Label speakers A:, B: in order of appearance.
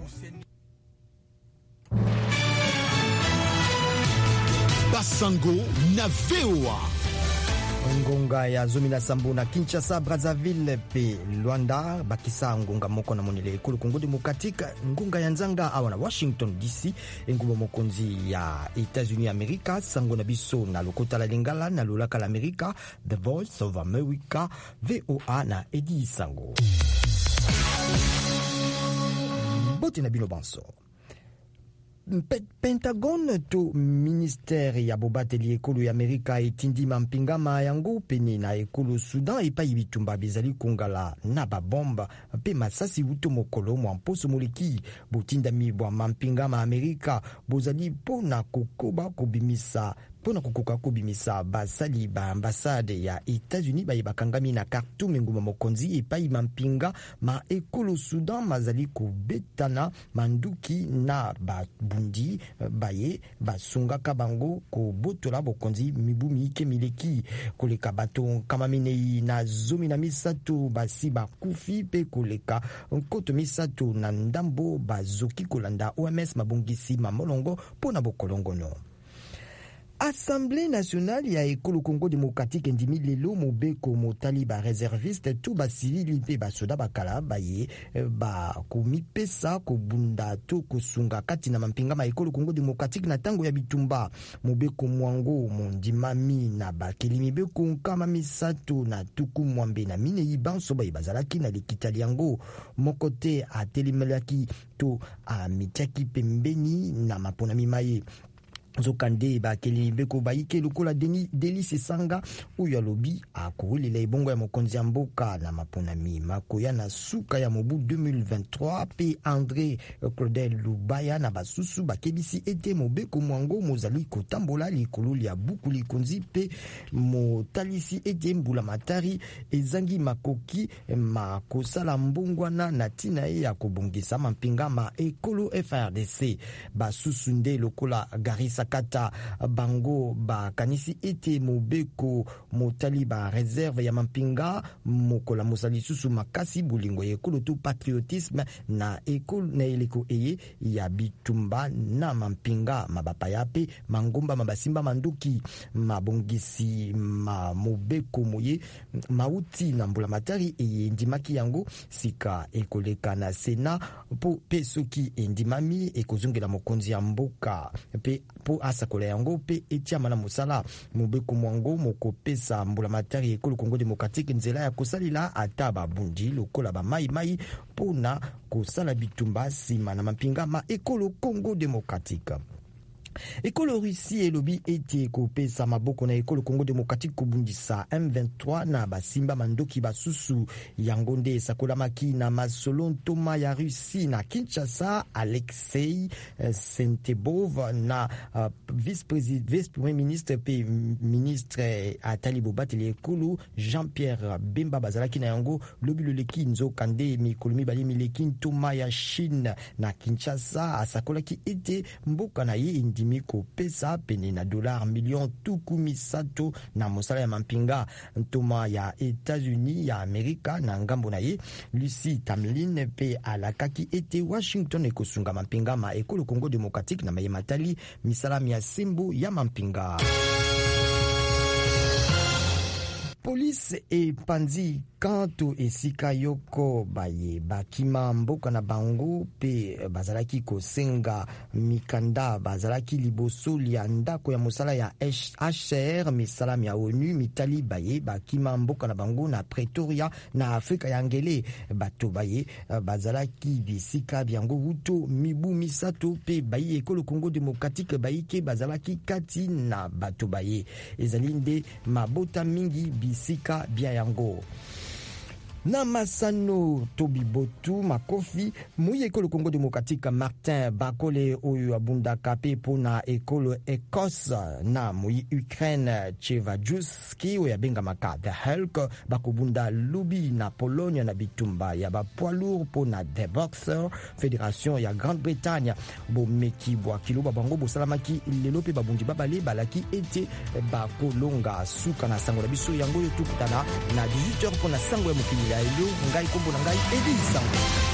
A: Basango na VOA.
B: Ngonga ya Zomina Sambu na Kinshasa, Brazzaville pe Luanda bakisa ngonga moko na monile ekolo Kongo Demokratika ngonga ya nzanga awa na Washington DC ngubo mokonzi ya États-Unis Amerika sango na biso na lokota la lingala na lolaka la Amerika The Voice of America VOA na Edi Sango bote na bino banso. Pentagon to ministère ya bobateli ekolo ya Amerika etindi mampingama yango pene na ekolo Sudan epai bitumba bezali kongala na babomba pe masasi uto mokolo mwa mposo moleki botindami bwa mampingama Amerika bozali pona kokoba kobimisa pona kokoka kobimisa basali ba ambassade ya États-Unis ba bakangami na Khartoum nguma mokonzi epai mampinga ma ekolo Sudan mazali kobetana manduki na bundi baye basungaka bango kobotola bokonzi mibumi ke mileki koleka bato kama minei na zomi na misato basi bakufi pe koleka nkoto misato na ndambo bazoki kolanda OMS mabongisi mamolongo pona bokolongono. Assemblée nationale ya ekolo Congo démocratique ndimi lelo mobeko motali ba réserviste tout ba civili pe ba soda bakala baye ba komipesa kobunda to kosunga kati na mampinga ma ekolo Congo démocratique na tango ya bitumba mobeko mwango mondimami na bakelimi beko kama misato na tuku mwambe na mine ibanso ba bazalaki na likitali yango mokote atelimelaki to a mitiaki pembeni na mapona mimaye Zokande bakeli beko baike lokola Denis Sanga uya lobi akowelela ebongo ya mokonzi ya mboka na maponami makoya na suka ya mobu 2023 pe André Claudel Lubaya na basusu bakebisi ete mobeko mwango mozali kotambola likolo ya buku likonzi pe motalisi ete mbula matari ezangi makoki makosala mbongwana na tina ya kobongisa mampinga ma ekolo FRDC basusu nde lokola Garissa Kata bango ba kanisi ete mobeko motali ba réserve ya mampinga mokola mosali susu makasi bulingo ekolo to patriotisme na ekolo na eleko eye ya bitumba na mampinga mabapa yape mangomba mabasimba manduki mabongisi ma mobeko moye mauti na mbula matari eye ndimaki yango sika ekoleka na Sena po pesoki endimami ekozongela mokonzi ya mboka pe po asakola yango pe etiama na mosala mobeko mwango mokopesa mbula matari ekolo Congo démocratique nzela ya kosalila ata babundi lokola ba mai pona kosala bitumba sima na mampinga ma ekolo Congo démocratique. Ekolo Russie elobi ete kopesa maboko na ekolo Congo démocratique kobundisa M23 na basimba mandoki basusu yango nde sakolamaki na masolo ntoma ya Russie na Kinshasa. Alexei Sentebov na vice-premier ministre pe ministre atali bobateli ekolo Jean-Pierre Bemba bazalaki na yango lobi loleki nzokande mikolo mibali mileki ntoma ya Chine na Kinshasa asakolaki ete mboka na ye indi miko pesa pene na $1 million tuku misato na mosala ya mampinga ntoma ya États-Unis ya Amerika na ngambo na ye. Lucie Tamlin pe alakaki ete Washington ekosunga mampinga ma ekolo Congo démocratique na mayematali misala ya sembo ya mampinga. Police e panzi kanto esika yoko baye bakima mboka na bango pe bazalaki kosenga mikanda bazalaki liboso lia ndako ya mosala ya HCR misala ya ONU mitali baye bakima mboka na bango na Pretoria na Afrika ya ngele bato baye bazalaki bisika byango wuto mibu misato pe baye ekolo Congo démocratique baike bazalaki kati na bato baye ezalinde mabota mingi bisika bya yango. Na masano tobibotu makofi muye ekolo Congo démocratique Martin Bakole oyo abunda kape pona ekolo Écosse na muye Ukraine Chevajuski oyo abenga maka The Hulk bakobunda lubi na Pologne na bitumba ya ba poids lourd pona The Boxer Fédération ya Grande-Bretagne bomeki bwa kiloba bango bosalamaki lelo pe babundi babale balaki ete bakolonga suka na sango na biso yango yo tukutana na 18h pona sango ya mokili. Ngai kombo na ngai Edi Sango.